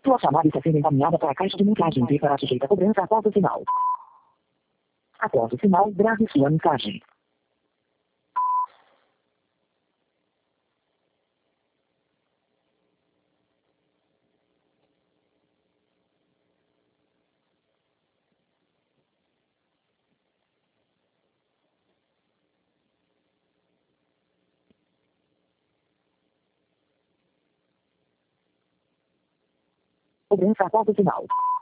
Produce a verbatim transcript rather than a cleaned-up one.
Sua chamada está sendo encaminhada para a caixa de mensagem e será sujeita a cobrança após o sinal. Após o sinal, grave sua mensagem. Cobrança após o sinal.